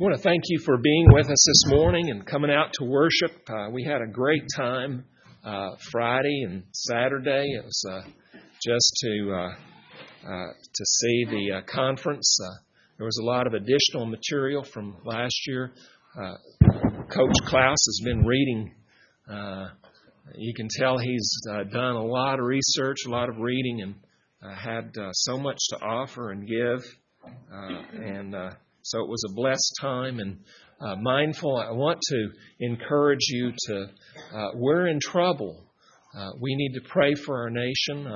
I want to thank you for being with us this morning and coming out to worship. We had a great time Friday and Saturday. It was just to see the conference. There was a lot of additional material from last year. Coach Klaus has been reading. You can tell he's done a lot of research, a lot of reading, and had so much to offer and give. So it was a blessed time and mindful. I want to encourage you to, we're in trouble. We need to pray for our nation.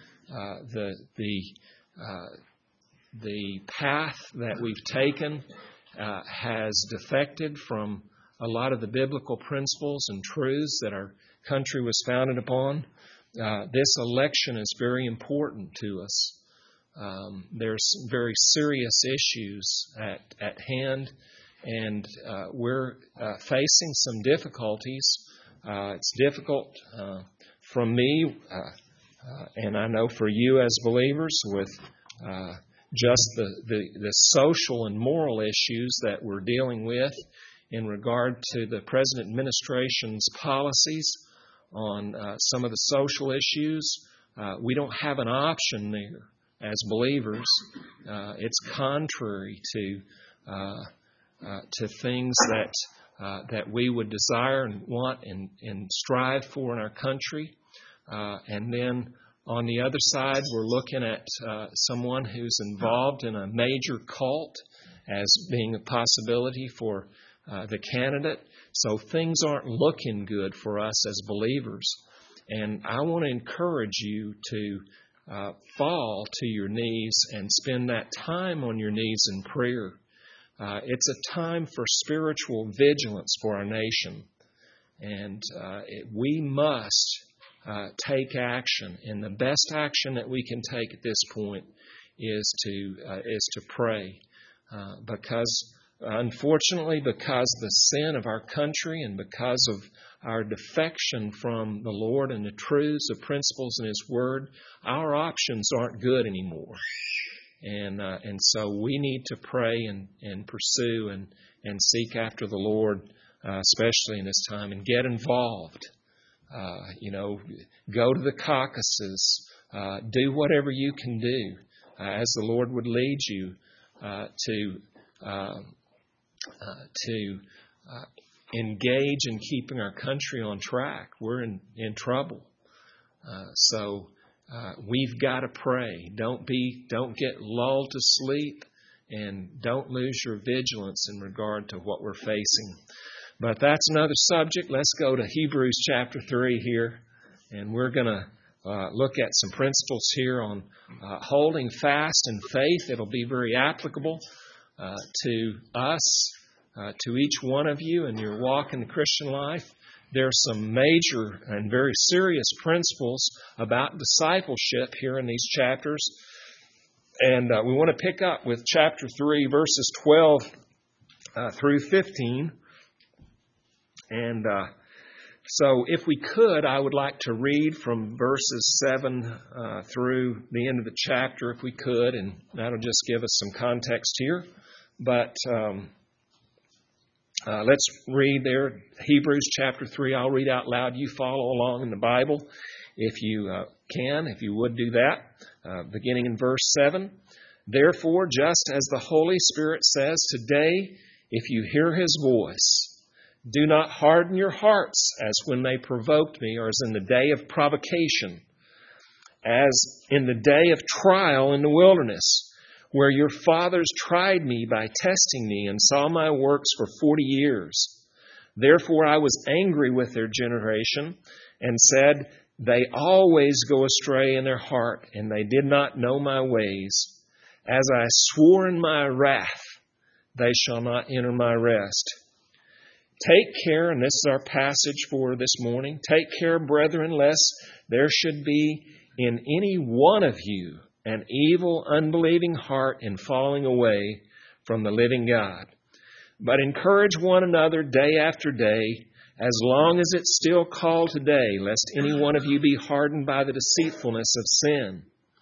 The path that we've taken has defected from a lot of the biblical principles and truths that our country was founded upon. This election is very important to us. There's very serious issues at hand, and we're facing some difficulties. It's difficult for me, and I know for you as believers, with just the social and moral issues that we're dealing with in regard to the present administration's policies on some of the social issues. We don't have an option there. As believers, it's contrary to things that we would desire and want and strive for in our country. And then on the other side, we're looking at someone who's involved in a major cult as being a possibility for the candidate. So things aren't looking good for us as believers. And I want to encourage you to fall to your knees and spend that time on your knees in prayer. It's a time for spiritual vigilance for our nation. And we must take action. And the best action that we can take at this point is to pray. Because unfortunately, because the sin of our country and because of our defection from the Lord and the truths, the principles in His Word, our options aren't good anymore. And so we need to pray and pursue and seek after the Lord, especially in this time, and get involved. Go to the caucuses, do whatever you can do as the Lord would lead you to engage in keeping our country on track. We're in trouble. So we've got to pray. Don't get lulled to sleep, and don't lose your vigilance in regard to what we're facing. But that's another subject. Let's go to Hebrews chapter 3 here, and we're going to look at some principles here on holding fast in faith. It'll be very applicable to us, to each one of you in your walk in the Christian life. There are some major and very serious principles about discipleship here in these chapters. And we want to pick up with chapter 3, verses 12 through 15. And so if we could, I would like to read from verses 7 through the end of the chapter, if we could, and that'll just give us some context here. But let's read there, Hebrews chapter 3. I'll read out loud. You follow along in the Bible if you can, if you would do that. Beginning in verse 7. Therefore, just as the Holy Spirit says today, if you hear His voice, do not harden your hearts as when they provoked me, or as in the day of provocation, as in the day of trial in the wilderness, where your fathers tried me by testing me and saw my works for 40 years. Therefore I was angry with their generation and said, they always go astray in their heart, and they did not know my ways. As I swore in my wrath, they shall not enter my rest. Take care, and this is our passage for this morning, take care, brethren, lest there should be in any one of you an evil, unbelieving heart in falling away from the living God. But encourage one another day after day, as long as it's still called today, lest any one of you be hardened by the deceitfulness of sin.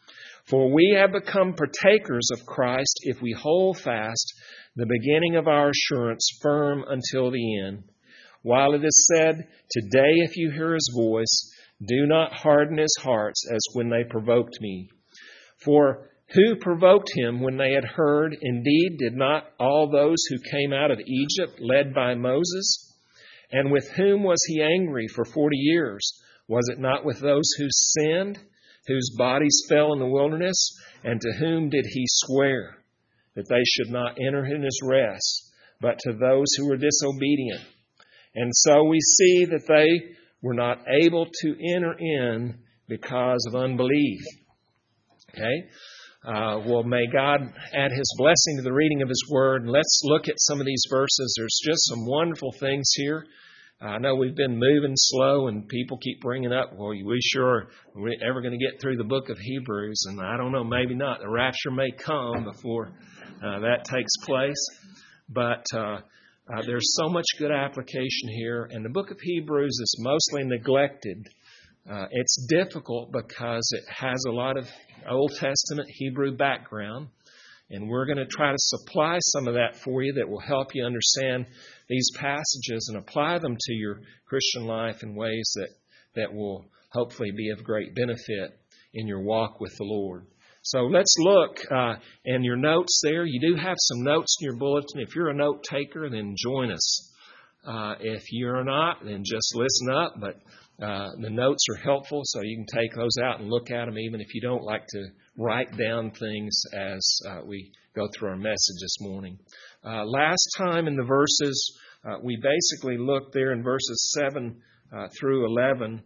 For we have become partakers of Christ if we hold fast the beginning of our assurance firm until the end. While it is said, today if you hear His voice, do not harden his hearts as when they provoked me. For who provoked him when they had heard? Indeed, did not all those who came out of Egypt led by Moses? And with whom was he angry for 40 years? Was it not with those who sinned, whose bodies fell in the wilderness? And to whom did he swear that they should not enter in his rest, but to those who were disobedient? And so we see that they were not able to enter in because of unbelief. Okay? Well, may God add His blessing to the reading of His Word. And let's look at some of these verses. There's just some wonderful things here. I know we've been moving slow and people keep bringing up, well, we sure are ever going to get through the book of Hebrews. And I don't know, maybe not. The rapture may come before that takes place. But there's so much good application here. And the book of Hebrews is mostly neglected. It's difficult because it has a lot of Old Testament Hebrew background. And we're going to try to supply some of that for you that will help you understand these passages and apply them to your Christian life in ways that will hopefully be of great benefit in your walk with the Lord. So let's look in your notes there. You do have some notes in your bulletin. If you're a note taker, then join us. If you're not, then just listen up. But the notes are helpful, so you can take those out and look at them, even if you don't like to write down things as we go through our message this morning. Last time in the verses, we basically looked there in verses 7 through 11,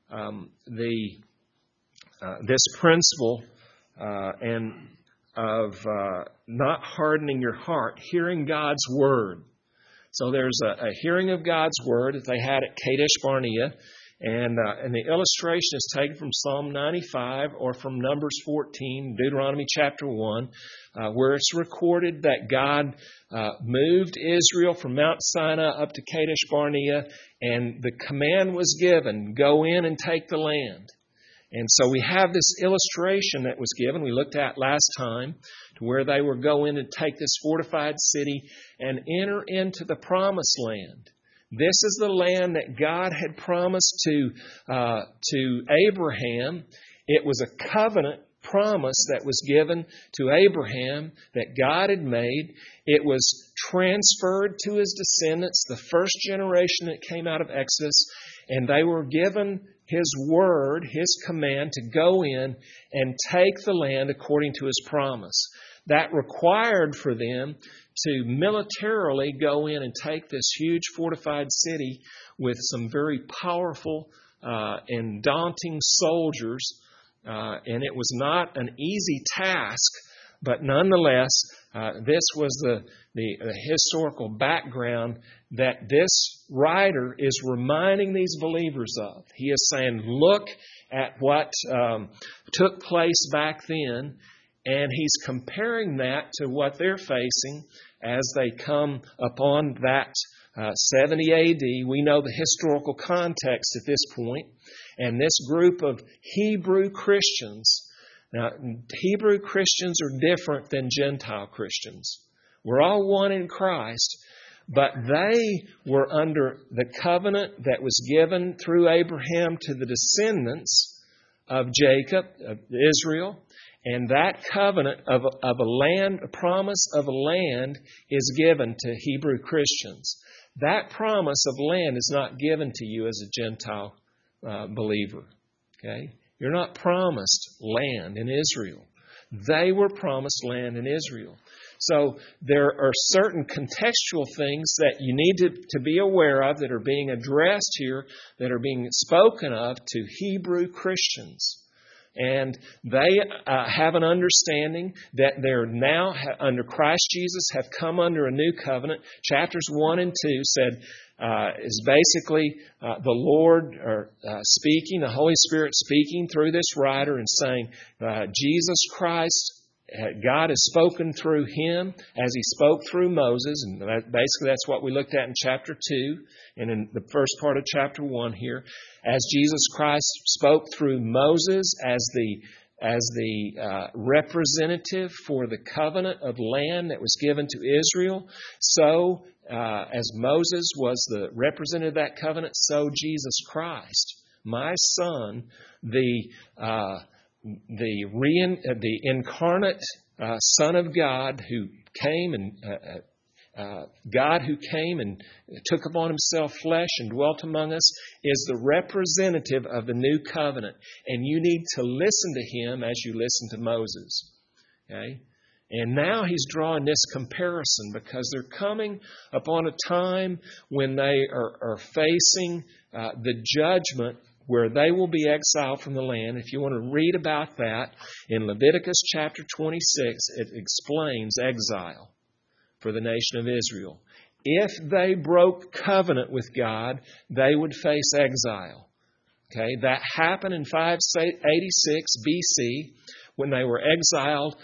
this principle and of not hardening your heart, hearing God's Word. So there's a hearing of God's Word that they had at Kadesh Barnea. And the illustration is taken from Psalm 95 or from Numbers 14, Deuteronomy chapter 1, where it's recorded that God moved Israel from Mount Sinai up to Kadesh Barnea, and the command was given, go in and take the land. And so we have this illustration that was given, we looked at last time, to where they were going to take this fortified city and enter into the promised land. This is the land that God had promised to Abraham. It was a covenant promise that was given to Abraham that God had made. It was transferred to his descendants, the first generation that came out of Exodus, and they were given His word, His command to go in and take the land according to His promise. That required for them to militarily go in and take this huge fortified city with some very powerful and daunting soldiers. And it was not an easy task, but nonetheless, this was the historical background that this writer is reminding these believers of. He is saying, look at what took place back then, and he's comparing that to what they're facing as they come upon that 70 A.D. We know the historical context at this point. And this group of Hebrew Christians, now Hebrew Christians are different than Gentile Christians. We're all one in Christ, but they were under the covenant that was given through Abraham to the descendants of Jacob, of Israel. And that covenant of a land, a promise of a land, is given to Hebrew Christians. That promise of land is not given to you as a Gentile believer. Okay? You're not promised land in Israel. They were promised land in Israel. So there are certain contextual things that you need to be aware of that are being addressed here, that are being spoken of to Hebrew Christians. And they have an understanding that they're now, under Christ Jesus, have come under a new covenant. Chapters 1 and 2 said, is basically the Lord speaking, the Holy Spirit speaking through this writer and saying, Jesus Christ, God has spoken through Him as He spoke through Moses. And basically that's what we looked at in chapter 2 and in the first part of chapter 1 here. As Jesus Christ spoke through Moses as the as the representative for the covenant of land that was given to Israel, so as Moses was the representative of that covenant, so Jesus Christ, my Son, the incarnate Son of God who came and took upon Himself flesh and dwelt among us, is the representative of the new covenant. And you need to listen to Him as you listen to Moses. Okay? And now He's drawing this comparison because they're coming upon a time when they are facing the judgment where they will be exiled from the land. If you want to read about that in Leviticus chapter 26, it explains exile for the nation of Israel. If they broke covenant with God, they would face exile. Okay, that happened in 586 BC when they were exiled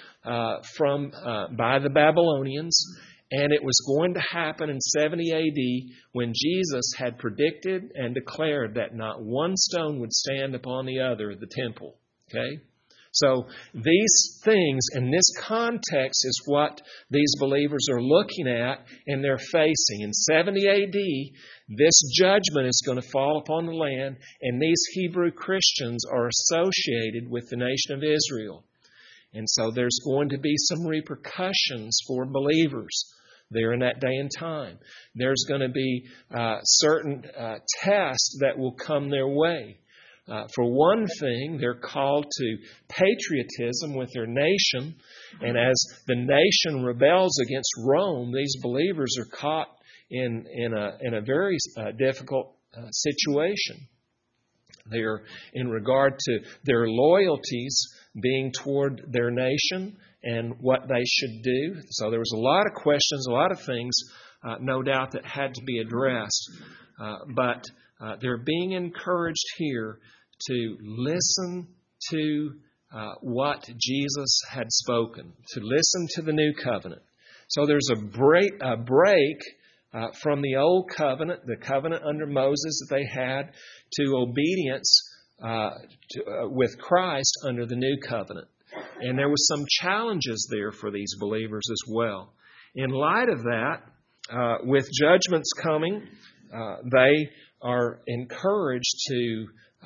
by the Babylonians, and it was going to happen in 70 AD when Jesus had predicted and declared that not one stone would stand upon the other of the temple. Okay? So these things in this context is what these believers are looking at and they're facing. In 70 AD, this judgment is going to fall upon the land, and these Hebrew Christians are associated with the nation of Israel. And so there's going to be some repercussions for believers there in that day and time. There's going to be certain tests that will come their way. For one thing, they're called to patriotism with their nation. And as the nation rebels against Rome, these believers are caught in a very difficult situation. They're in regard to their loyalties being toward their nation and what they should do. So there was a lot of questions, a lot of things, no doubt, that had to be addressed. But they're being encouraged here to listen to what Jesus had spoken, to listen to the new covenant. So there's a break from the old covenant, the covenant under Moses that they had, to obedience with Christ under the new covenant. And there was some challenges there for these believers as well. In light of that, with judgments coming, they are encouraged to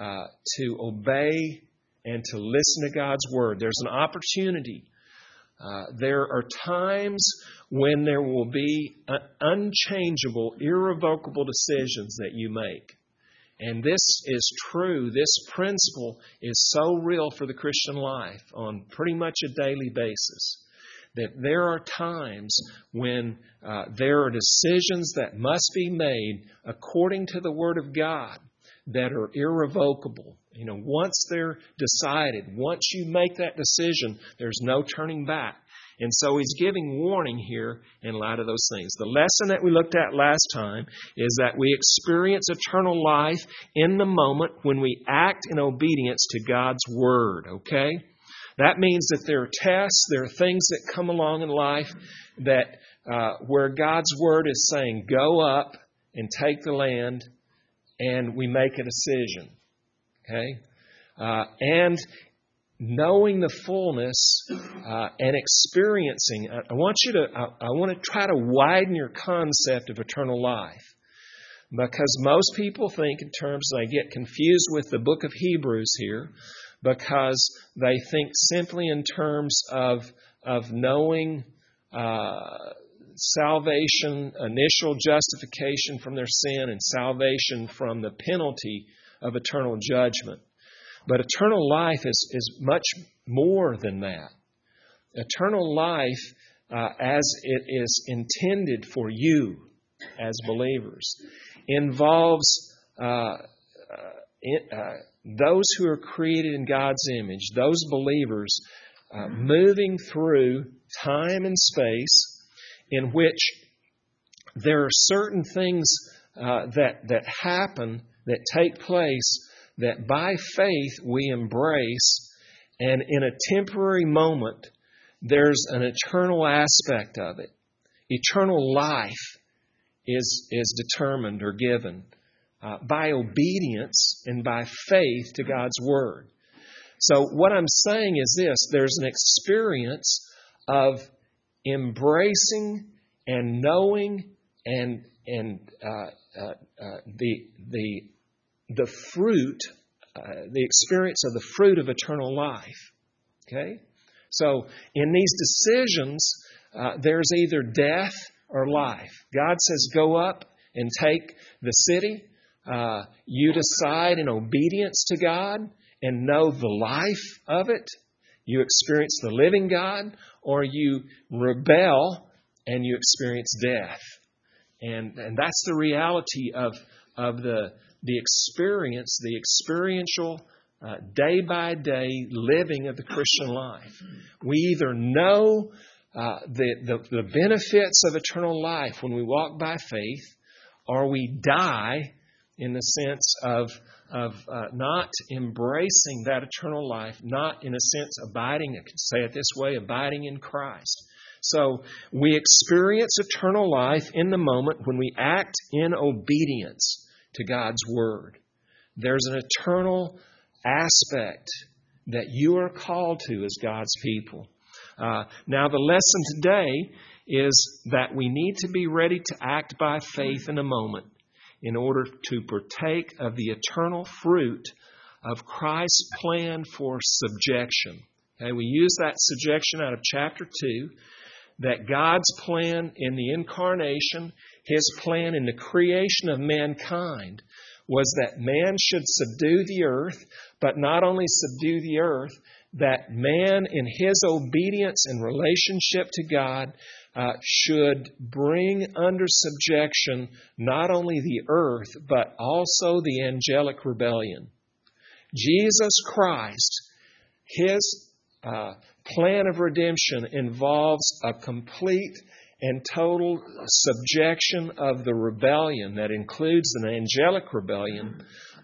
obey and to listen to God's Word. There's an opportunity. There are times when there will be unchangeable, irrevocable decisions that you make. And this is true. This principle is so real for the Christian life on pretty much a daily basis, that there are times when there are decisions that must be made according to the Word of God that are irrevocable. You know, once they're decided, once you make that decision, there's no turning back. And so He's giving warning here in light of those things. The lesson that we looked at last time is that we experience eternal life in the moment when we act in obedience to God's Word, okay? That means that there are tests, there are things that come along in life that where God's Word is saying, go up and take the land, and we make a decision, okay? And knowing the fullness and experiencing, I want to try to widen your concept of eternal life, because most people think in terms, they get confused with the book of Hebrews here, because they think simply in terms of knowing salvation, initial justification from their sin, and salvation from the penalty of eternal judgment. But eternal life is much more than that. Eternal life, as it is intended for you as believers, involves those who are created in God's image, those believers moving through time and space in which there are certain things that happen, that take place, that by faith we embrace, and in a temporary moment, there's an eternal aspect of it. Eternal life is determined or given by obedience and by faith to God's Word. So what I'm saying is this: there's an experience of embracing and knowing and the fruit, the experience of the fruit of eternal life. Okay, so in these decisions, there's either death or life. God says, "Go up and take the city." You decide in obedience to God and know the life of it. You experience the living God, or you rebel and you experience death. And that's the reality of the experience, the experiential day by day living of the Christian life. We either know the benefits of eternal life when we walk by faith, or we die in the sense of not embracing that eternal life, not in a sense abiding, I can say it this way, abiding in Christ. So we experience eternal life in the moment when we act in obedience to God's Word. There's an eternal aspect that you are called to as God's people. Now the lesson today is that we need to be ready to act by faith in a moment in order to partake of the eternal fruit of Christ's plan for subjection. Okay, we use that subjection out of chapter 2, that God's plan in the incarnation, His plan in the creation of mankind, was that man should subdue the earth, but not only subdue the earth, that man in his obedience and relationship to God should bring under subjection not only the earth, but also the angelic rebellion. Jesus Christ, His plan of redemption involves a complete and total subjection of the rebellion that includes an angelic rebellion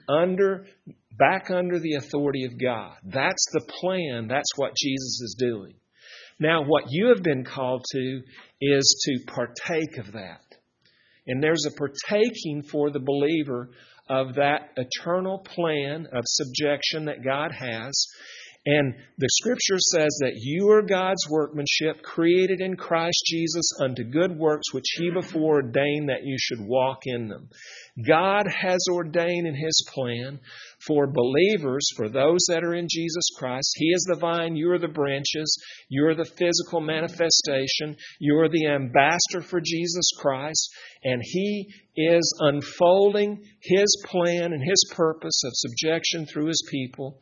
back under the authority of God. That's the plan. That's what Jesus is doing. Now, what you have been called to is to partake of that. And there's a partaking for the believer of that eternal plan of subjection that God has. And the Scripture says that you are God's workmanship, created in Christ Jesus unto good works, which He before ordained that you should walk in them. God has ordained in His plan for believers, for those that are in Jesus Christ. He is the vine, you are the branches, you are the physical manifestation, you are the ambassador for Jesus Christ, and He is unfolding His plan and His purpose of subjection through His people.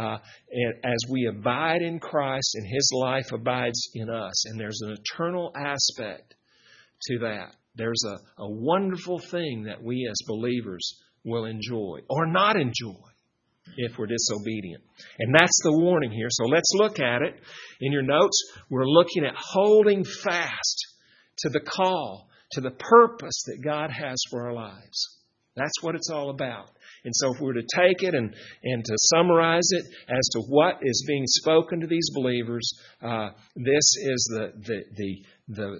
As we abide in Christ and His life abides in us. And there's an eternal aspect to that. There's a wonderful thing that we as believers will enjoy or not enjoy if we're disobedient. And that's the warning here. So let's look at it. In your notes, we're looking at holding fast to the call, to the purpose that God has for our lives. That's what it's all about. And so if we were to take it and to summarize it as to what is being spoken to these believers, this is the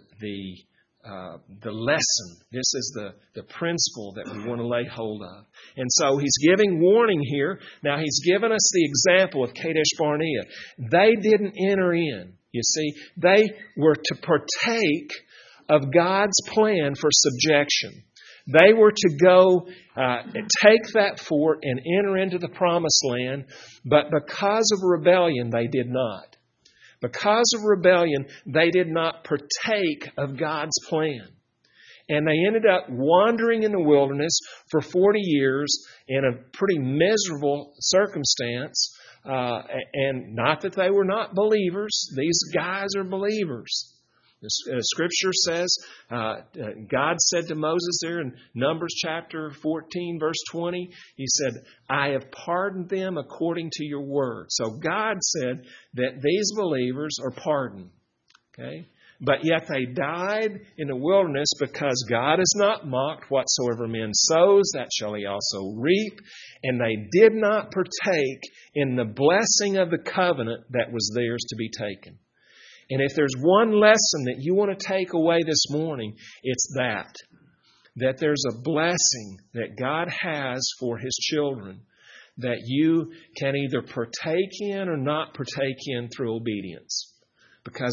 lesson. This is the principle that we want to lay hold of. And so He's giving warning here. Now He's given us the example of Kadesh Barnea. They didn't enter in. You see, they were to partake of God's plan for subjection. They were to go take that fort and enter into the promised land, but because of rebellion, they did not. Because of rebellion, they did not partake of God's plan. And they ended up wandering in the wilderness for 40 years in a pretty miserable circumstance. And not that they were not believers. These guys are believers. The Scripture says, God said to Moses there in Numbers chapter 14, verse 20, He said, I have pardoned them according to your word. So God said that these believers are pardoned. Okay? But yet they died in the wilderness because God is not mocked. Whatsoever man sows, that shall he also reap. And they did not partake in the blessing of the covenant that was theirs to be taken. And if there's one lesson that you want to take away this morning, it's that there's a blessing that God has for His children that you can either partake in or not partake in through obedience. Because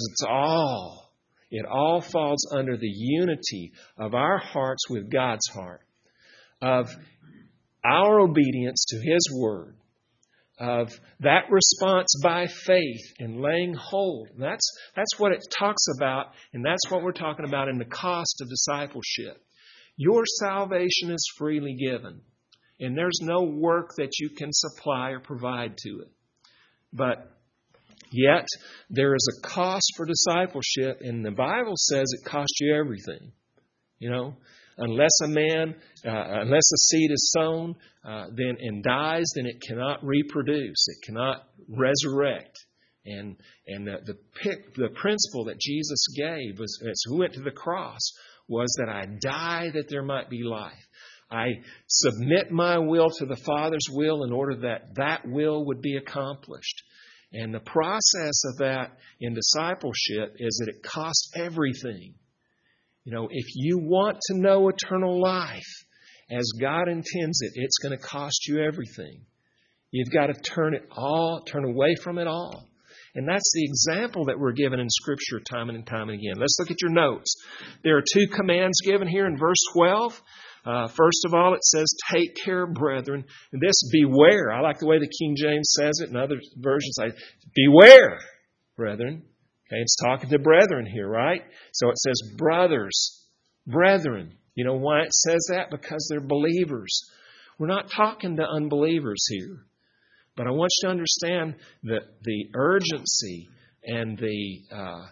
it all falls under the unity of our hearts with God's heart, of our obedience to His Word, of that response by faith and laying hold. And that's what it talks about, and that's what we're talking about in the cost of discipleship. Your salvation is freely given, and there's no work that you can supply or provide to it. But yet, there is a cost for discipleship, and the Bible says it costs you everything. You know, unless a seed is sown then and dies, then it cannot reproduce. It cannot resurrect. And the principle that Jesus gave was, as He went to the cross, was that I die that there might be life. I submit my will to the Father's will in order that that will would be accomplished. And the process of that in discipleship is that it costs everything. You know, if you want to know eternal life as God intends it, it's going to cost you everything. You've got to turn away from it all. And that's the example that we're given in Scripture time and time again. Let's look at your notes. There are two commands given here in verse 12. First of all, it says, take care, brethren. And this, beware. I like the way the King James says it, and other versions say, beware, brethren. Okay, it's talking to brethren here, right? So it says, brothers, brethren. You know why it says that? Because they're believers. We're not talking to unbelievers here. But I want you to understand that the urgency and the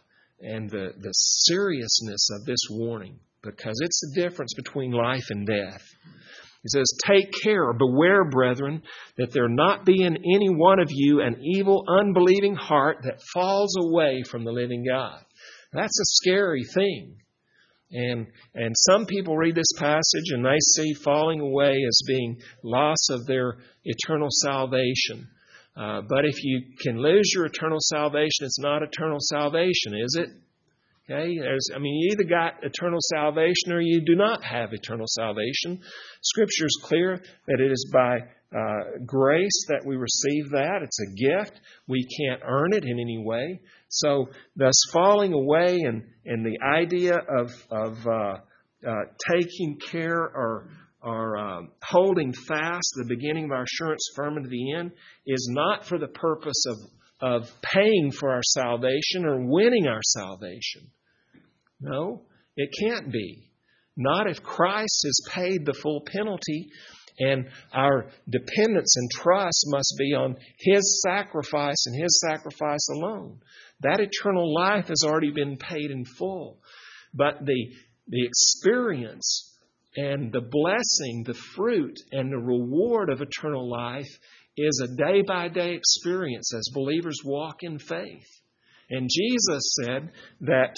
seriousness of this warning, because it's the difference between life and death. It says, take care, beware, brethren, that there not be in any one of you an evil, unbelieving heart that falls away from the living God. That's a scary thing. And some people read this passage and they see falling away as being loss of their eternal salvation. But if you can lose your eternal salvation, it's not eternal salvation, is it? Okay, you either got eternal salvation or you do not have eternal salvation. Scripture is clear that it is by grace that we receive that. It's a gift. We can't earn it in any way. So, thus falling away and the idea of taking care or holding fast the beginning of our assurance firm to the end is not for the purpose of paying for our salvation or winning our salvation. No, it can't be. Not if Christ has paid the full penalty, and our dependence and trust must be on His sacrifice and His sacrifice alone. That eternal life has already been paid in full. But the experience and the blessing, the fruit and the reward of eternal life is a day-by-day experience as believers walk in faith. And Jesus said that,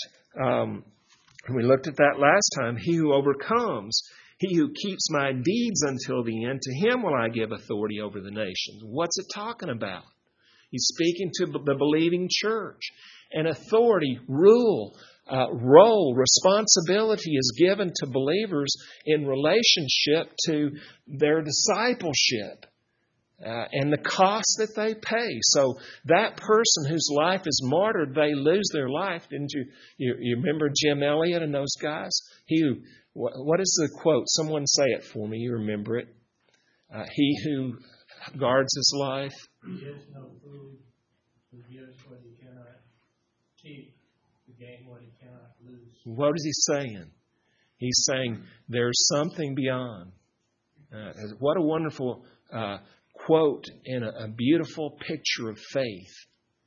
we looked at that last time, he who overcomes, he who keeps my deeds until the end, to him will I give authority over the nations. What's it talking about? He's speaking to the believing church. And authority, rule, role, responsibility is given to believers in relationship to their discipleship and the cost that they pay. So that person whose life is martyred, they lose their life. Didn't you remember Jim Elliot and those guys? What is the quote? Someone say it for me. You remember it. He who guards his life. He is no food who gives what he cannot keep, to gain what he cannot lose. What is he saying? He's saying there's something beyond. What a wonderful quote and a beautiful picture of faith.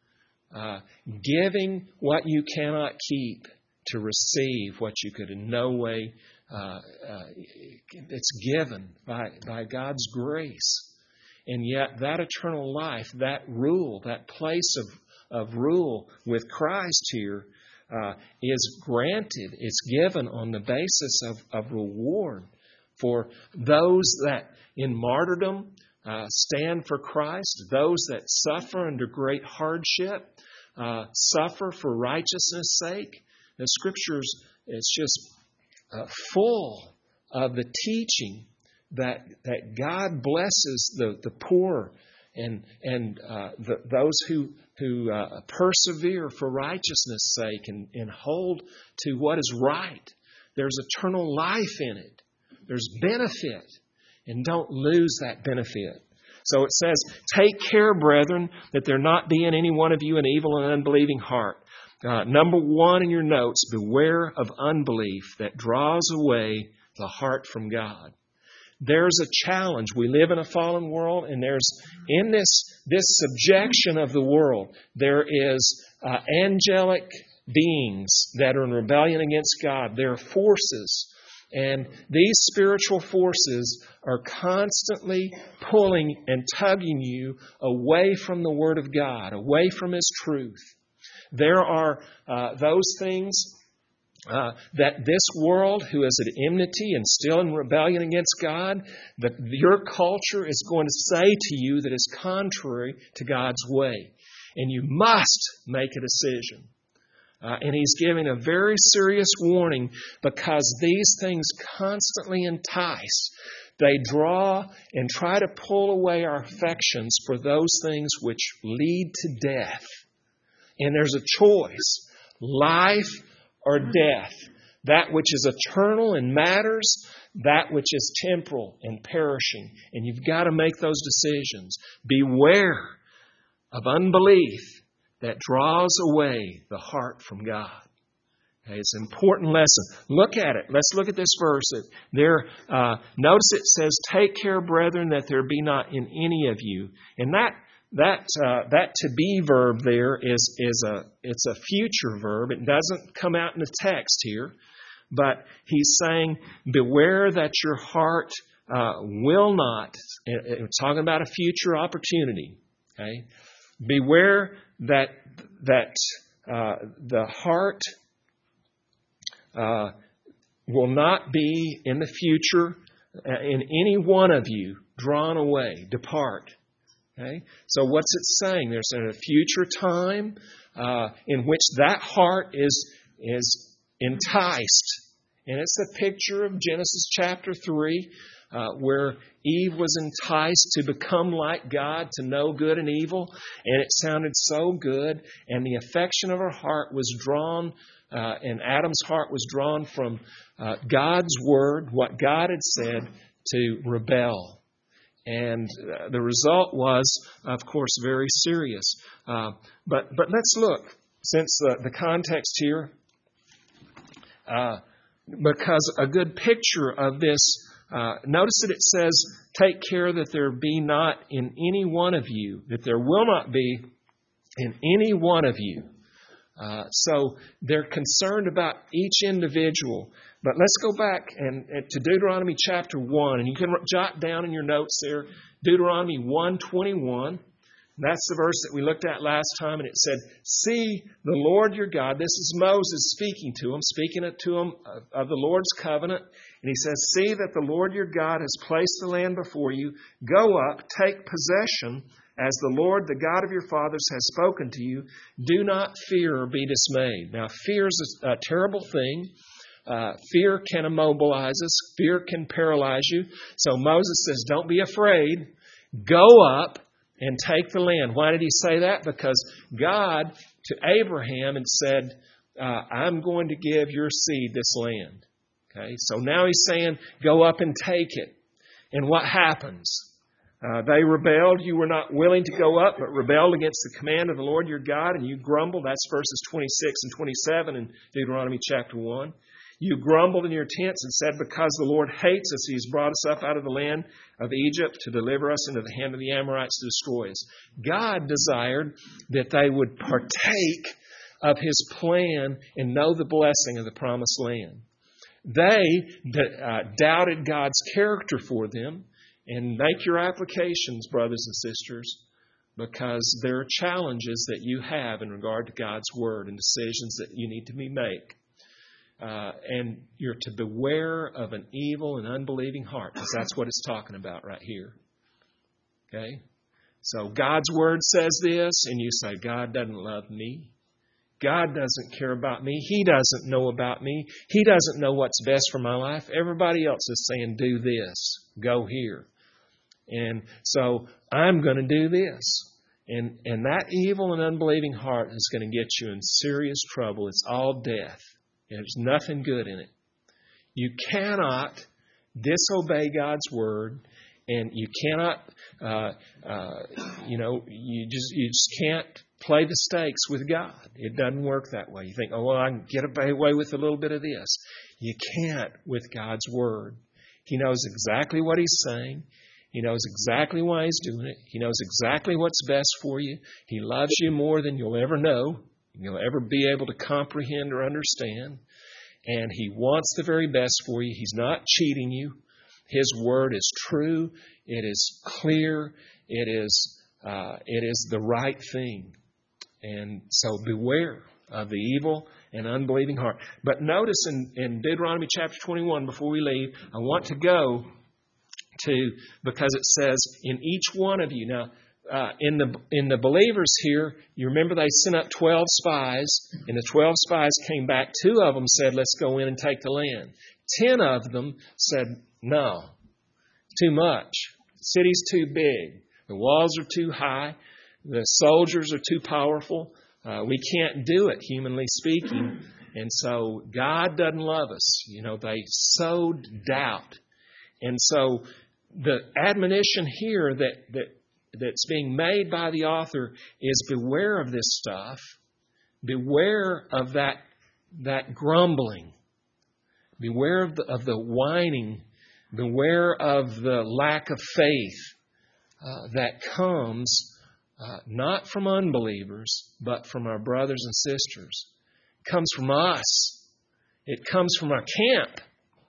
Giving what you cannot keep to receive what you could in no way. It's given by God's grace. And yet that eternal life, that rule, that place of rule with Christ here is granted. It's given on the basis of reward for those that in martyrdom stand for Christ, those that suffer under great hardship, suffer for righteousness' sake. The Scriptures is just full of the teaching that God blesses the poor and those who persevere for righteousness' sake and hold to what is right. There's eternal life in it. There's benefit. And don't lose that benefit. So it says, take care, brethren, that there not be in any one of you an evil and unbelieving heart. Number one in your notes, beware of unbelief that draws away the heart from God. There's a challenge. We live in a fallen world, and there's in this subjection of the world, there is angelic beings that are in rebellion against God. There are forces, and these spiritual forces are constantly pulling and tugging you away from the Word of God, away from His truth. There are those things that this world, who is at enmity and still in rebellion against God, that your culture is going to say to you that is contrary to God's way. And you must make a decision. And He's giving a very serious warning, because these things constantly entice. They draw and try to pull away our affections for those things which lead to death. And there's a choice, life or death. That which is eternal and matters, that which is temporal and perishing. And you've got to make those decisions. Beware of unbelief that draws away the heart from God. Okay, it's an important lesson. Look at it. Let's look at this verse. Notice it says, take care, brethren, that there be not in any of you. And that to be verb there it's a future verb. It doesn't come out in the text here, but he's saying, beware that your heart will not. It's talking about a future opportunity. Okay, beware that the heart will not be in the future in any one of you drawn away, depart. Okay? So what's it saying? There's a future time in which that heart is enticed. And it's a picture of Genesis chapter 3, where Eve was enticed to become like God, to know good and evil. And it sounded so good. And the affection of her heart was drawn, and Adam's heart was drawn from God's word, what God had said, to rebel. And the result was, of course, very serious. But let's look, since the context here, because a good picture of this, notice that it says, take care that there be not in any one of you, that there will not be in any one of you. So they're concerned about each individual. But let's go back and to Deuteronomy chapter 1. And you can jot down in your notes there, Deuteronomy 1:21. That's the verse that we looked at last time. And it said, see the Lord your God. This is Moses speaking to him of the Lord's covenant. And he says, see that the Lord your God has placed the land before you. Go up, take possession, as the Lord, the God of your fathers, has spoken to you. Do not fear or be dismayed. Now, fear is a terrible thing. Fear can immobilize us. Fear can paralyze you. So Moses says, don't be afraid. Go up and take the land. Why did he say that? Because God to Abraham had said, I'm going to give your seed this land. Okay, so now he's saying, go up and take it. And what happens? They rebelled. You were not willing to go up, but rebelled against the command of the Lord your God, and you grumbled. That's verses 26 and 27 in Deuteronomy chapter 1. You grumbled in your tents and said, because the Lord hates us, He has brought us up out of the land of Egypt to deliver us into the hand of the Amorites to destroy us. God desired that they would partake of His plan and know the blessing of the promised land. They doubted God's character for them. And make your applications, brothers and sisters, because there are challenges that you have in regard to God's Word and decisions that you need to make. And you're to beware of an evil and unbelieving heart, because that's what it's talking about right here. Okay? So God's Word says this, and you say, God doesn't love me. God doesn't care about me. He doesn't know about me. He doesn't know what's best for my life. Everybody else is saying, do this, go here. And so I'm going to do this. And that evil and unbelieving heart is going to get you in serious trouble. It's all death. There's nothing good in it. You cannot disobey God's word, and you cannot, you just can't play the stakes with God. It doesn't work that way. You think, oh, well, I can get away with a little bit of this. You can't with God's word. He knows exactly what He's saying. He knows exactly why He's doing it. He knows exactly what's best for you. He loves you more than you'll ever know, you'll ever be able to comprehend or understand. And He wants the very best for you. He's not cheating you. His word is true. It is clear. It is the right thing. And so beware of the evil and unbelieving heart. But notice in Deuteronomy chapter 21, before we leave, I want to go to, because it says, in each one of you. Now, in the believers here, you remember they sent up 12 spies, and the 12 spies came back. 2 of them said, let's go in and take the land. 10 of them said, no, too much. The city's too big. The walls are too high. The soldiers are too powerful. We can't do it, humanly speaking. And so God doesn't love us. They sowed doubt. And so the admonition here that's being made by the author is beware of this stuff. Beware of that grumbling. Beware of the whining. Beware of the lack of faith that comes not from unbelievers, but from our brothers and sisters. It comes from us. It comes from our camp.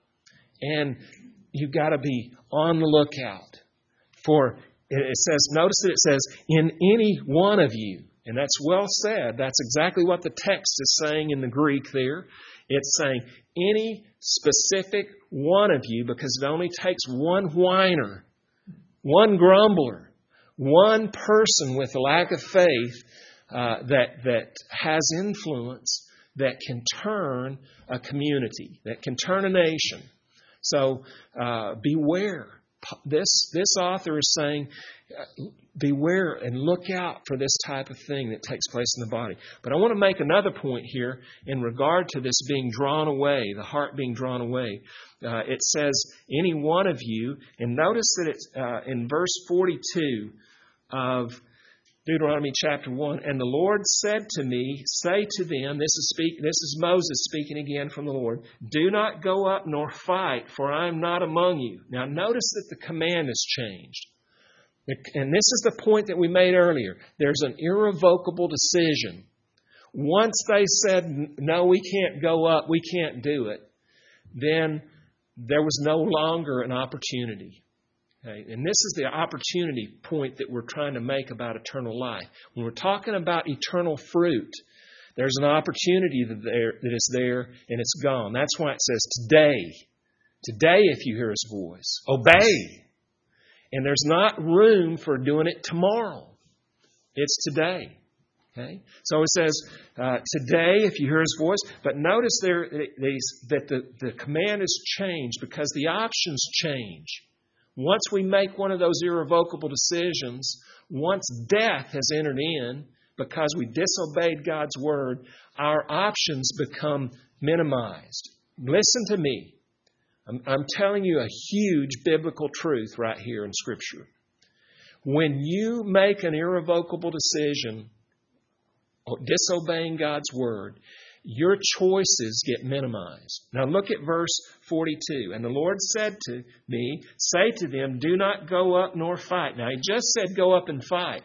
And you've got to be on the lookout for, it says, notice that it says, in any one of you. And that's well said. That's exactly what the text is saying in the Greek there. It's saying, any specific one of you, because it only takes one whiner, one grumbler, one person with a lack of faith that has influence, that can turn a community, that can turn a nation. So beware. This author is saying, beware and look out for this type of thing that takes place in the body. But I want to make another point here in regard to this being drawn away, the heart being drawn away. It says, any one of you, and notice that it's in verse 42 of Deuteronomy chapter 1, and the Lord said to me, say to them, this is Moses speaking again from the Lord, do not go up nor fight, for I am not among you. Now notice that the command has changed. And this is the point that we made earlier. There's an irrevocable decision. Once they said, no, we can't go up, we can't do it, then there was no longer an opportunity. Okay? And this is the opportunity point that we're trying to make about eternal life. When we're talking about eternal fruit, there's an opportunity that is there and it's gone. That's why it says today if you hear His voice, obey. And there's not room for doing it tomorrow. It's today. Okay? So it says, today, if you hear His voice. But notice there that the command has changed because the options change. Once we make one of those irrevocable decisions, once death has entered in because we disobeyed God's word, our options become minimized. Listen to me. I'm telling you a huge biblical truth right here in Scripture. When you make an irrevocable decision, disobeying God's word, your choices get minimized. Now look at verse 42. And the Lord said to me, say to them, do not go up nor fight. Now He just said go up and fight.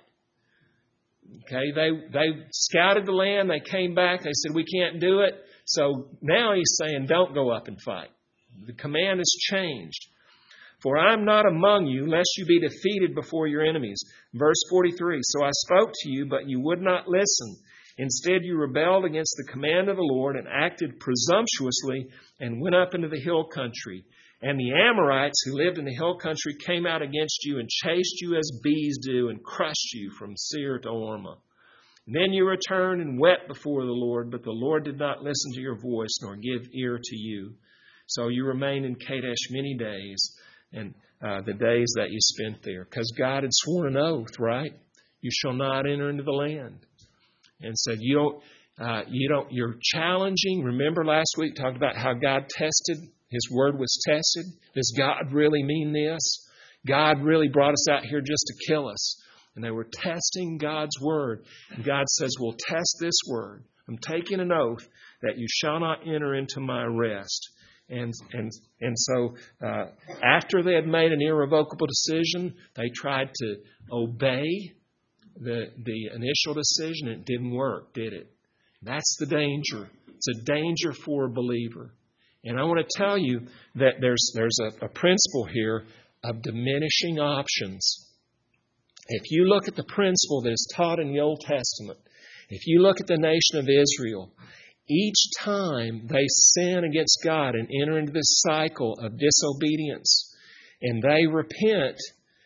Okay, they scouted the land, they came back, they said we can't do it. So now He's saying don't go up and fight. The command has changed. For I am not among you, lest you be defeated before your enemies. Verse 43, so I spoke to you, but you would not listen. Instead, you rebelled against the command of the Lord and acted presumptuously and went up into the hill country. And the Amorites who lived in the hill country came out against you and chased you as bees do and crushed you from Seir to Ormah. And then you returned and wept before the Lord, but the Lord did not listen to your voice nor give ear to you. So you remained in Kadesh many days, and the days that you spent there. Because God had sworn an oath, right? You shall not enter into the land. And said, you're challenging. Remember last week talked about how God tested, His word was tested. Does God really mean this? God really brought us out here just to kill us. And they were testing God's word. And God says, well, test this word. I'm taking an oath that you shall not enter into my rest. And so after they had made an irrevocable decision, they tried to obey the initial decision. It didn't work, did it? That's the danger. It's a danger for a believer. And I want to tell you that there's a principle here of diminishing options. If you look at the principle that is taught in the Old Testament, if you look at the nation of Israel, each time they sin against God and enter into this cycle of disobedience, and they repent,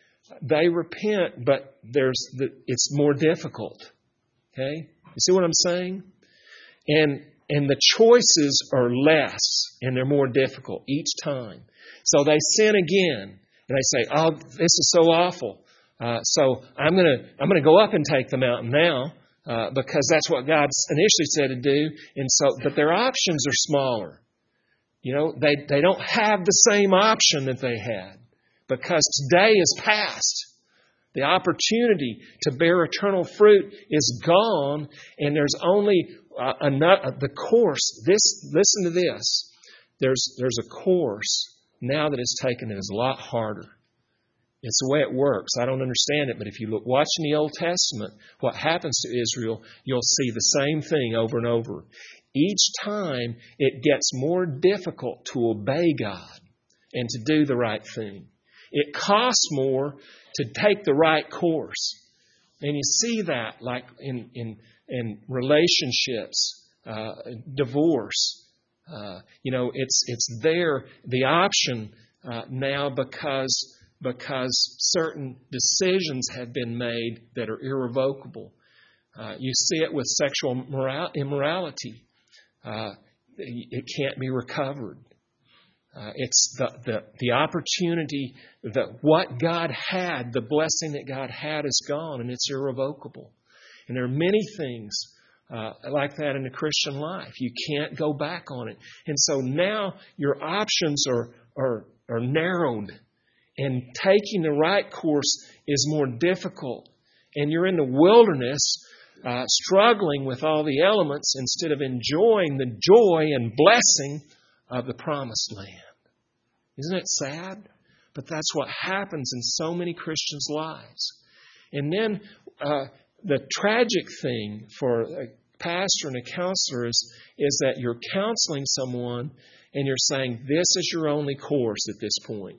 but it's more difficult. Okay? You see what I'm saying? And the choices are less, and they're more difficult each time. So they sin again, and they say, "Oh, this is so awful. So I'm gonna go up and take the mountain now because that's what God initially said to do." And so, but their options are smaller. You know, they don't have the same option that they had because today is past. The opportunity to bear eternal fruit is gone, and there's only the course. Listen to this. There's a course now that is taken that is a lot harder. It's the way it works. I don't understand it, but if you watch in the Old Testament, what happens to Israel, you'll see the same thing over and over. Each time it gets more difficult to obey God and to do the right thing. It costs more to take the right course. And you see that like in relationships, divorce. It's there, the option now because certain decisions have been made that are irrevocable. You see it with sexual immorality. It can't be recovered. It's the opportunity that what God had, the blessing that God had is gone, and it's irrevocable. And there are many things like that in the Christian life. You can't go back on it. And so now your options are narrowed. And taking the right course is more difficult. And you're in the wilderness struggling with all the elements instead of enjoying the joy and blessing of the promised land. Isn't it sad? But that's what happens in so many Christians' lives. And then the tragic thing for a pastor and a counselor is that you're counseling someone and you're saying, this is your only course at this point.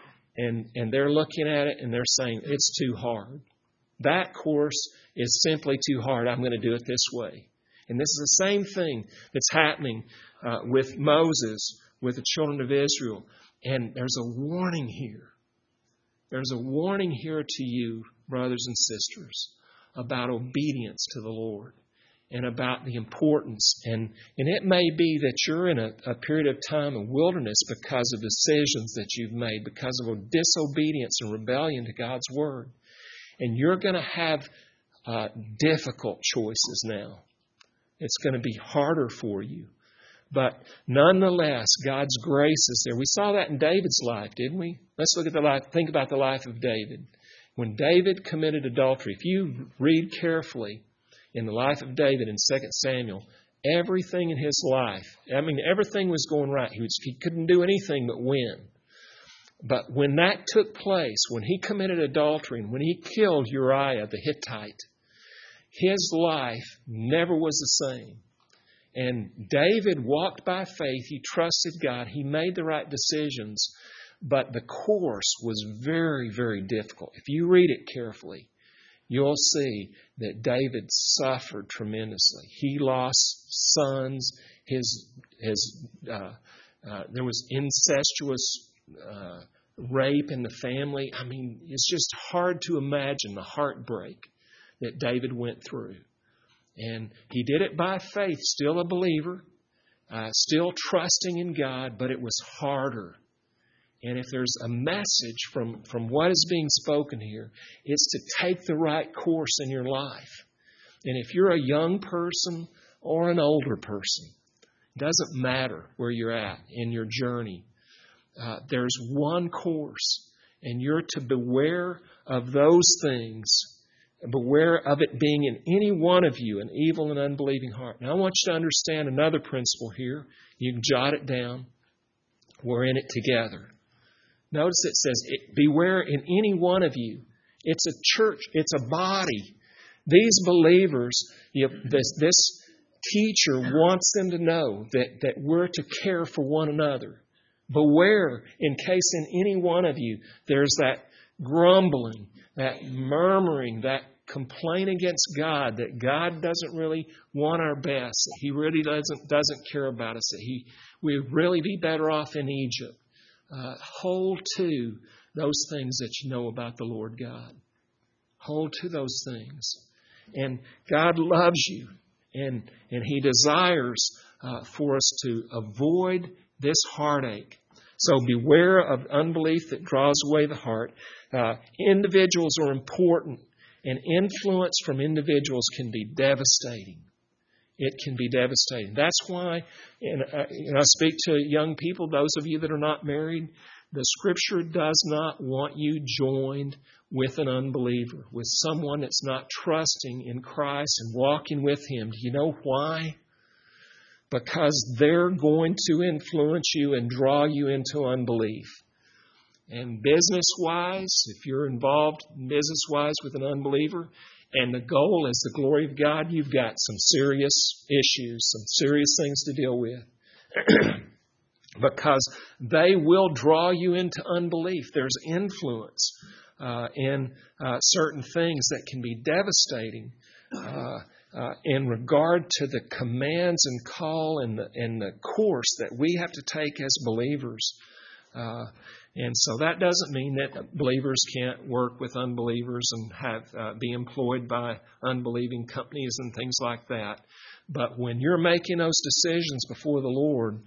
And they're looking at it and they're saying, it's too hard. That course is simply too hard. I'm going to do it this way. And this is the same thing that's happening with Moses, with the children of Israel. And there's a warning here. There's a warning here to you, brothers and sisters, about obedience to the Lord and about the importance. And it may be that you're in a period of time of wilderness because of decisions that you've made, because of a disobedience and rebellion to God's Word. And you're going to have difficult choices now. It's going to be harder for you. But nonetheless, God's grace is there. We saw that in David's life, didn't we? Let's look at think about the life of David. When David committed adultery, if you read carefully in the life of David in 2 Samuel, everything in his life, everything was going right. He couldn't do anything but win. But when that took place, when he committed adultery and when he killed Uriah the Hittite, his life never was the same. And David walked by faith. He trusted God. He made the right decisions. But the course was very, very difficult. If you read it carefully, you'll see that David suffered tremendously. He lost sons. There was incestuous rape in the family. I mean, it's just hard to imagine the heartbreak that David went through. And he did it by faith, still a believer, still trusting in God, but it was harder. And if there's a message from what is being spoken here, it's to take the right course in your life. And if you're a young person or an older person, it doesn't matter where you're at in your journey. There's one course, and you're to beware of those things. Beware of it being in any one of you an evil and unbelieving heart. Now I want you to understand another principle here. You can jot it down. We're in it together. Notice it says, beware in any one of you. It's a church. It's a body. These believers, this teacher wants them to know that we're to care for one another. Beware in case in any one of you there's that grumbling, that murmuring, that complaint against God, that God doesn't really want our best, that He really doesn't care about us, that we'd really be better off in Egypt. Hold to those things that you know about the Lord God. Hold to those things. And God loves you, and He desires for us to avoid this heartache. So beware of unbelief that draws away the heart. Individuals are important, and influence from individuals can be devastating. It can be devastating. That's why, and I speak to young people, those of you that are not married, the Scripture does not want you joined with an unbeliever, with someone that's not trusting in Christ and walking with Him. Do you know why? Because they're going to influence you and draw you into unbelief. And business-wise, if you're involved business-wise with an unbeliever, and the goal is the glory of God, you've got some serious issues, some serious things to deal with. Because they will draw you into unbelief. There's influence in certain things that can be devastating in regard to the commands and call and the course that we have to take as believers. And so that doesn't mean that believers can't work with unbelievers and be employed by unbelieving companies and things like that. But when you're making those decisions before the Lord,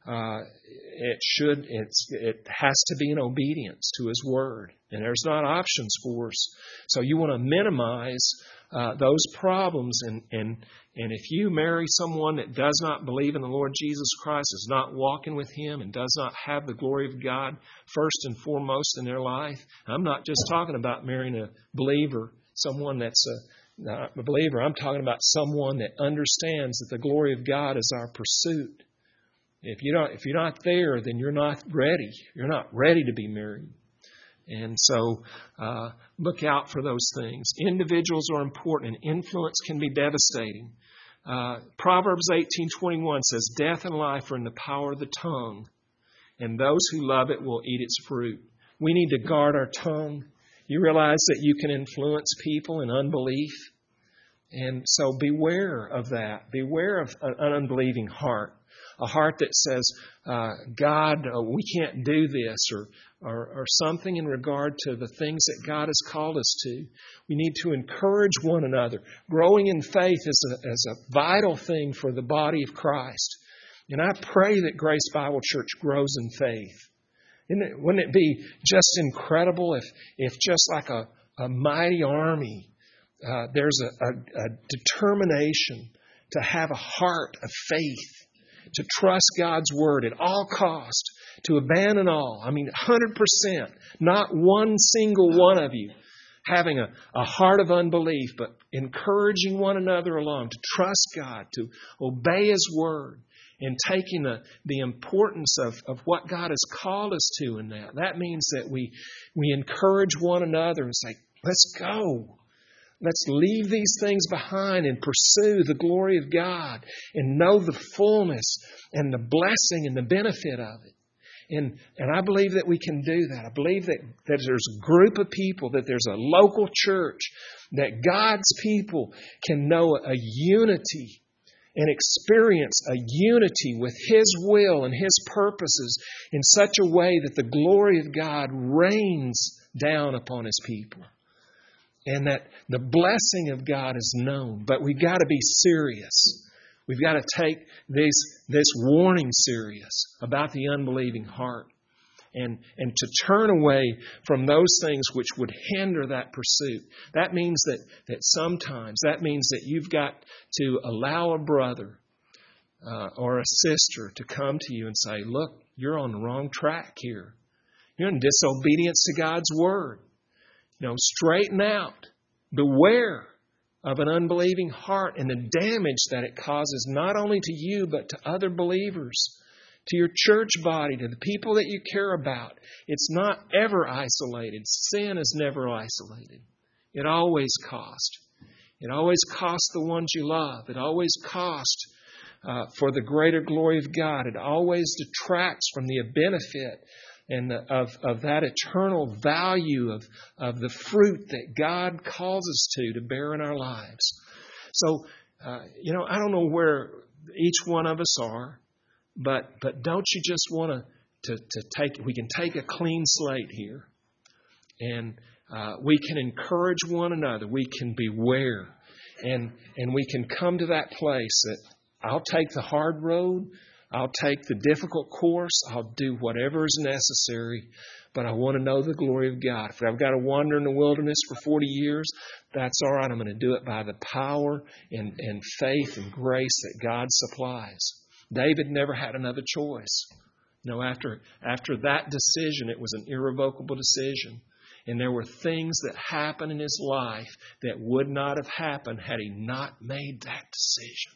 it has to be in obedience to His Word. And there's not options for us. So you want to minimize those problems. And if you marry someone that does not believe in the Lord Jesus Christ, is not walking with Him, and does not have the glory of God first and foremost in their life, I'm not just talking about marrying a believer, someone that's not a believer. I'm talking about someone that understands that the glory of God is our pursuit. If you're not there, then you're not ready. You're not ready to be married. And so look out for those things. Individuals are important, and influence can be devastating. Proverbs 18:21 says, "Death and life are in the power of the tongue, and those who love it will eat its fruit." We need to guard our tongue. You realize that you can influence people in unbelief. And so beware of that. Beware of an unbelieving heart. A heart that says, God, we can't do this, or something in regard to the things that God has called us to. We need to encourage one another. Growing in faith is a vital thing for the body of Christ. And I pray that Grace Bible Church grows in faith. Wouldn't it be just incredible if just like a mighty army, there's a determination to have a heart of faith, to trust God's Word at all cost, to abandon all. 100%, not one single one of you having a heart of unbelief, but encouraging one another along to trust God, to obey His Word, and taking the importance of what God has called us to in that. That means that we encourage one another and say, let's go. Let's leave these things behind and pursue the glory of God and know the fullness and the blessing and the benefit of it. And I believe that we can do that. I believe that there's a group of people, that there's a local church, that God's people can know a unity and experience a unity with His will and His purposes in such a way that the glory of God rains down upon His people. and that the blessing of God is known. But we've got to be serious. We've got to take this warning serious about the unbelieving heart and to turn away from those things which would hinder that pursuit. That means that sometimes, that means that you've got to allow a brother or a sister to come to you and say, look, you're on the wrong track here. You're in disobedience to God's Word. Straighten out. Beware of an unbelieving heart and the damage that it causes not only to you but to other believers, to your church body, to the people that you care about. It's not ever isolated. Sin is never isolated. It always costs. It always costs the ones you love. It always costs for the greater glory of God. It always detracts from the benefit and of that eternal value of the fruit that God calls us to bear in our lives. So, I don't know where each one of us are, but don't you just want to take, we can take a clean slate here, and we can encourage one another. We can beware, and we can come to that place that I'll take the hard road. I'll take the difficult course. I'll do whatever is necessary, but I want to know the glory of God. If I've got to wander in the wilderness for 40 years, that's all right. I'm going to do it by the power and faith and grace that God supplies. David never had another choice. After that decision, it was an irrevocable decision. And there were things that happened in his life that would not have happened had he not made that decision.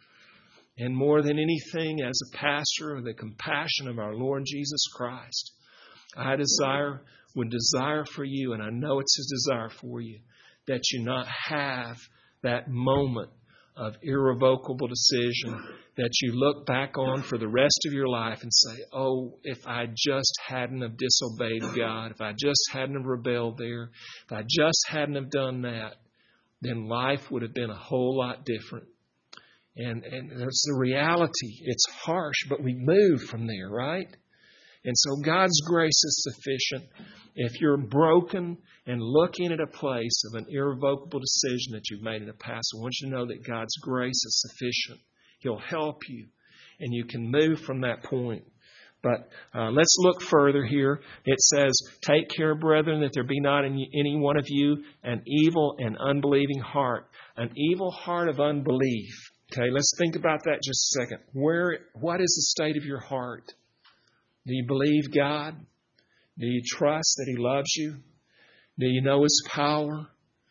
And more than anything, as a pastor of the compassion of our Lord Jesus Christ, I would desire for you, and I know it's His desire for you, that you not have that moment of irrevocable decision that you look back on for the rest of your life and say, oh, if I just hadn't have disobeyed God, if I just hadn't have rebelled there, if I just hadn't have done that, then life would have been a whole lot different. And that's the reality. It's harsh, but we move from there, right? And so God's grace is sufficient. If you're broken and looking at a place of an irrevocable decision that you've made in the past, I want you to know that God's grace is sufficient. He'll help you, and you can move from that point. But let's look further here. It says, take care, brethren, that there be not in any one of you an evil and unbelieving heart. An evil heart of unbelief. Okay, let's think about that just a second. What is the state of your heart? Do you believe God? Do you trust that He loves you? Do you know His power?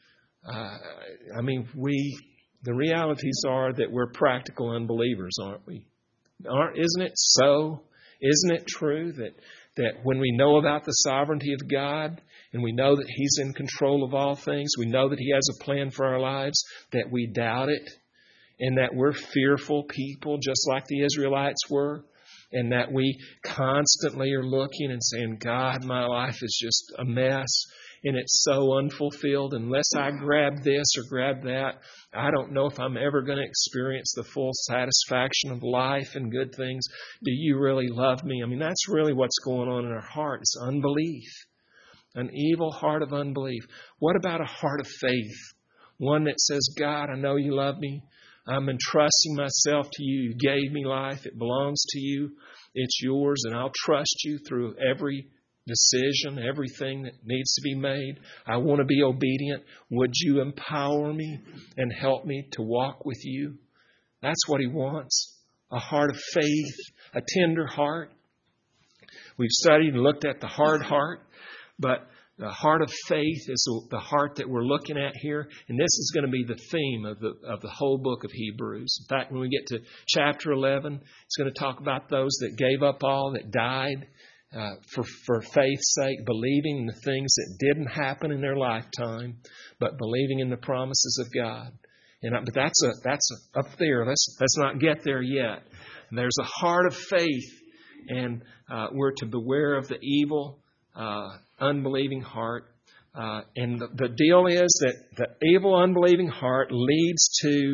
The realities are that we're practical unbelievers, aren't we? Isn't it so? Isn't it true that when we know about the sovereignty of God and we know that He's in control of all things, we know that He has a plan for our lives, that we doubt it, and that we're fearful people just like the Israelites were, and that we constantly are looking and saying, God, my life is just a mess and it's so unfulfilled. Unless I grab this or grab that, I don't know if I'm ever going to experience the full satisfaction of life and good things. Do you really love me? That's really what's going on in our heart. It's unbelief, an evil heart of unbelief. What about a heart of faith? One that says, God, I know you love me. I'm entrusting myself to you. You gave me life. It belongs to you. It's yours, and I'll trust you through every decision, everything that needs to be made. I want to be obedient. Would you empower me and help me to walk with you? That's what He wants. A heart of faith, a tender heart. We've studied and looked at the hard heart, but the heart of faith is the heart that we're looking at here. And this is going to be the theme of the whole book of Hebrews. In fact, when we get to chapter 11, it's going to talk about those that gave up all, that died for faith's sake, believing in the things that didn't happen in their lifetime, but believing in the promises of God. But that's up there. Let's not get there yet. And there's a heart of faith, and we're to beware of the evil, unbelieving heart. And the deal is that the evil, unbelieving heart leads to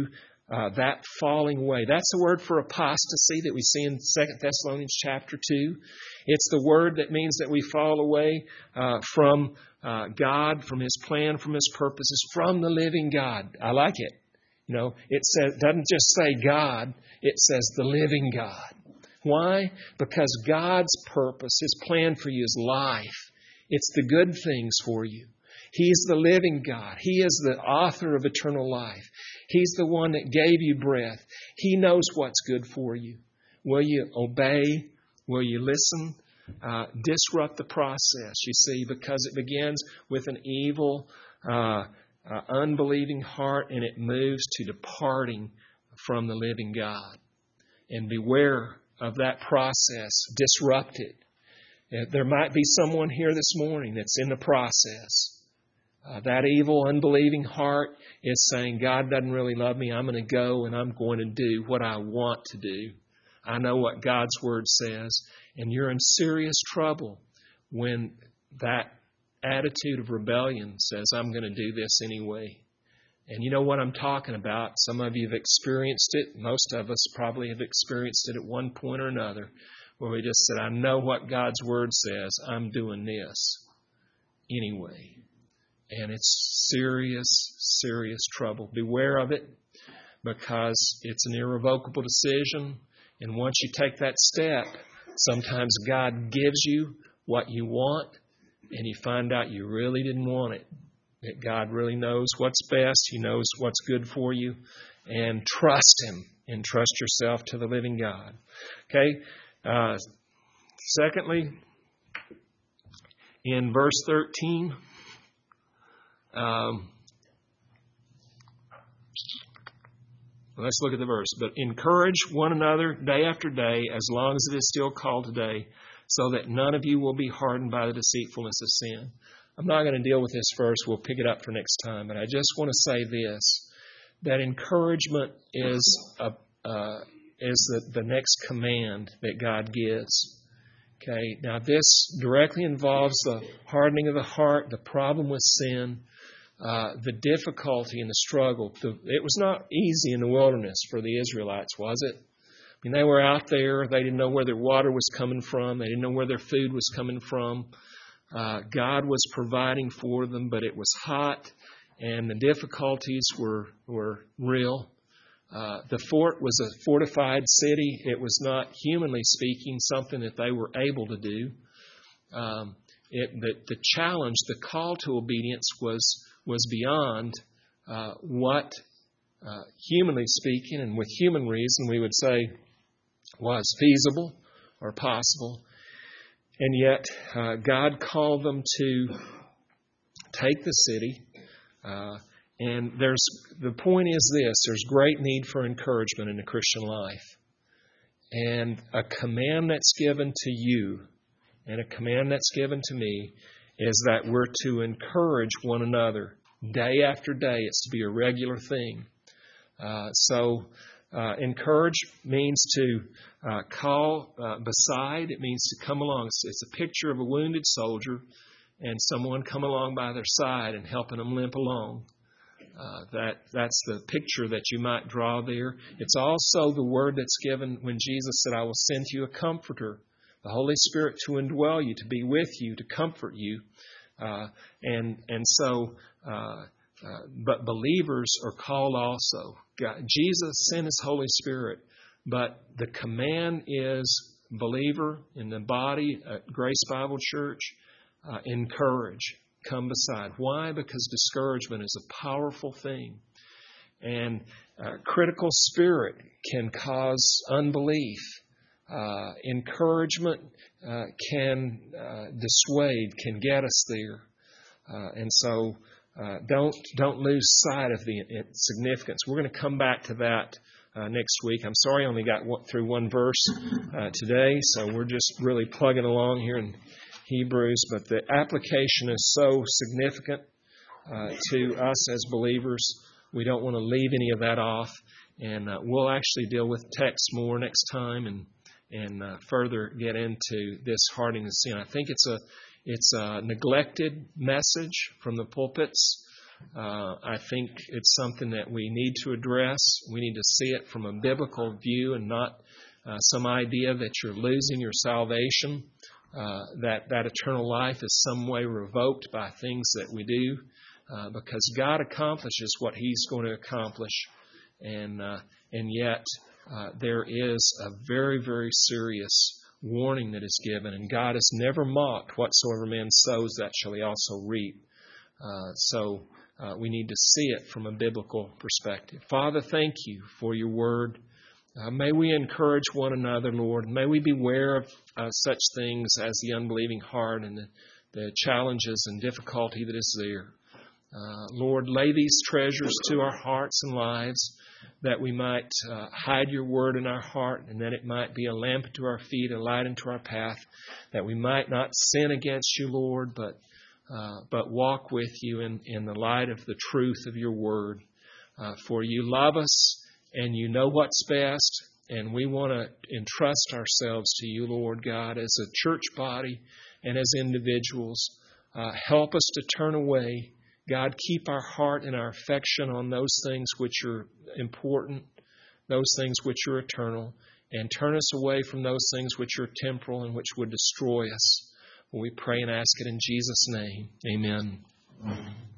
that falling away. That's the word for apostasy that we see in 2 Thessalonians chapter 2. It's the word that means that we fall away from God, from His plan, from His purposes, from the living God. I like it. It doesn't just say God, it says the living God. Why? Because God's purpose, His plan for you is life. It's the good things for you. He's the living God. He is the author of eternal life. He's the one that gave you breath. He knows what's good for you. Will you obey? Will you listen? Disrupt the process, you see, because it begins with an evil, unbelieving heart, and it moves to departing from the living God. And beware of that process. Disrupt it. There might be someone here this morning that's in the process. That evil, unbelieving heart is saying, God doesn't really love me. I'm going to go and I'm going to do what I want to do. I know what God's Word says. And you're in serious trouble when that attitude of rebellion says, I'm going to do this anyway. And you know what I'm talking about. Some of you have experienced it. Most of us probably have experienced it at one point or another, where we just said, I know what God's Word says. I'm doing this anyway. And it's serious, serious trouble. Beware of it, because it's an irrevocable decision. And once you take that step, sometimes God gives you what you want, and you find out you really didn't want it. That God really knows what's best. He knows what's good for you. And trust Him, and trust yourself to the living God. Okay? Secondly, in verse 13, let's look at the verse. But encourage one another day after day, as long as it is still called today, so that none of you will be hardened by the deceitfulness of sin. I'm not going to deal with this verse. We'll pick it up for next time. But I just want to say this, that encouragement is the next command that God gives. Okay. Now this directly involves the hardening of the heart, the problem with sin, the difficulty and the struggle. It was not easy in the wilderness for the Israelites, was it? I mean, they were out there. They didn't know where their water was coming from. They didn't know where their food was coming from. God was providing for them, but it was hot, and the difficulties were real. The fort was a fortified city. It was not, humanly speaking, something that they were able to do. The challenge, the call to obedience was beyond what, humanly speaking, and with human reason, we would say was feasible or possible. And yet, God called them to take the city. And the point is this, there's great need for encouragement in the Christian life. And a command that's given to you and a command that's given to me is that we're to encourage one another day after day. It's to be a regular thing. Encourage means to call beside. It means to come along. It's a picture of a wounded soldier and someone come along by their side and helping them limp along. That's the picture that you might draw there. It's also the word that's given when Jesus said, I will send you a comforter, the Holy Spirit to indwell you, to be with you, to comfort you. But believers are called also. Jesus sent His Holy Spirit, but the command is, believer in the body at Grace Bible Church, encourage, come beside. Why? Because discouragement is a powerful thing. And critical spirit can cause unbelief. Encouragement can dissuade, can get us there. Don't lose sight of the significance. We're going to come back to that next week. I'm sorry I only got through one verse today, so we're just really plugging along here in Hebrews. But the application is so significant to us as believers. We don't want to leave any of that off. And we'll actually deal with text more next time and further get into this hardening of sin. I think it's a neglected message from the pulpits I think it's something that we need to address. We need to see it from a biblical view and not some idea that you're losing your salvation, that eternal life is some way revoked by things that we do, because God accomplishes what He's going to accomplish. And yet there is a very, very serious warning that is given. And God has never mocked, whatsoever man sows, that shall he also reap. So we need to see it from a biblical perspective. Father, thank you for your word. May we encourage one another, Lord. May we beware of such things as the unbelieving heart and the challenges and difficulty that is there. Lord, lay these treasures to our hearts and lives, that we might hide your word in our heart, and that it might be a lamp unto our feet, a light unto our path, that we might not sin against you, Lord, but walk with you in the light of the truth of your word. For you love us, and you know what's best, and we want to entrust ourselves to you, Lord God, as a church body and as individuals. Help us to turn away. God, keep our heart and our affection on those things which are important, those things which are eternal, and turn us away from those things which are temporal and which would destroy us. We pray and ask it in Jesus' name. Amen.